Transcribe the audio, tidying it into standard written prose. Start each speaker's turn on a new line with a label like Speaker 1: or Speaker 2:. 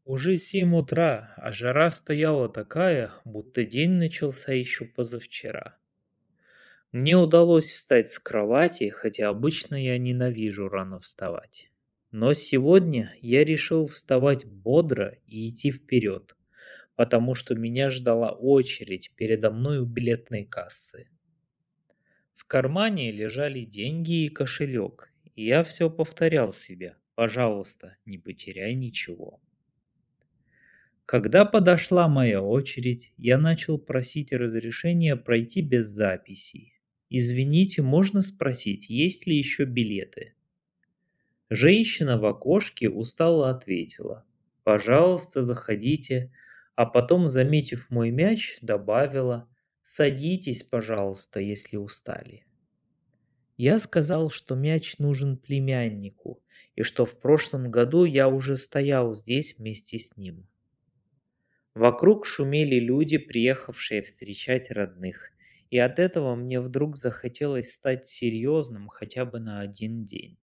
Speaker 1: Уже 7 утра, а жара стояла такая, будто день начался еще позавчера. Мне удалось встать с кровати, хотя обычно я ненавижу рано вставать. Но сегодня я решил вставать бодро и идти вперед, потому что меня ждала очередь передо мной у билетной кассы. В кармане лежали деньги и кошелек, и я все повторял себе: «Пожалуйста, не потеряй ничего». Когда подошла моя очередь, я начал просить разрешения пройти без записи. «Извините, можно спросить, есть ли еще билеты?» Женщина в окошке устало ответила: «Пожалуйста, заходите», а потом, заметив мой мяч, добавила: «Садитесь, пожалуйста, если устали». Я сказал, что мяч нужен племяннику, и что в прошлом году я уже стоял здесь вместе с ним. Вокруг шумели люди, приехавшие встречать родных, и от этого мне вдруг захотелось стать серьезным хотя бы на один день.